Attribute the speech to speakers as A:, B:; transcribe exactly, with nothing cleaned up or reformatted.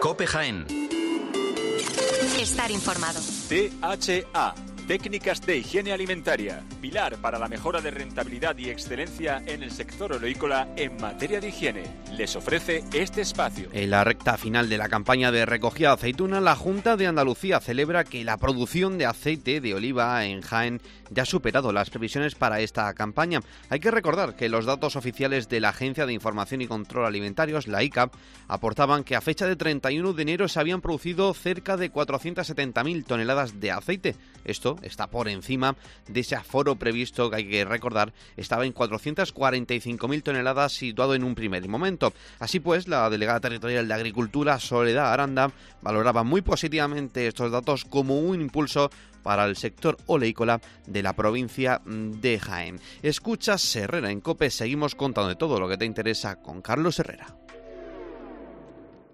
A: COPE Jaén.
B: Estar informado.
C: T H A. Técnicas de higiene alimentaria, pilar para la mejora de rentabilidad y excelencia en el sector oleícola en materia de higiene. Les ofrece este espacio.
D: En la recta final de la campaña de recogida de aceituna, la Junta de Andalucía celebra que la producción de aceite de oliva en Jaén ya ha superado las previsiones para esta campaña. Hay que recordar que los datos oficiales de la Agencia de Información y Control Alimentarios, la I C A P, aportaban que a fecha de treinta y uno de enero se habían producido cerca de cuatrocientas setenta mil toneladas de aceite. Esto está por encima de ese aforo previsto, que hay que recordar estaba en cuatrocientas cuarenta y cinco mil toneladas, situado en un primer momento. Así pues, la delegada territorial de Agricultura, Soledad Aranda, valoraba muy positivamente estos datos como un impulso para el sector oleícola de la provincia de Jaén. Escuchas Herrera en COPE, seguimos contando de todo lo que te interesa con Carlos Herrera.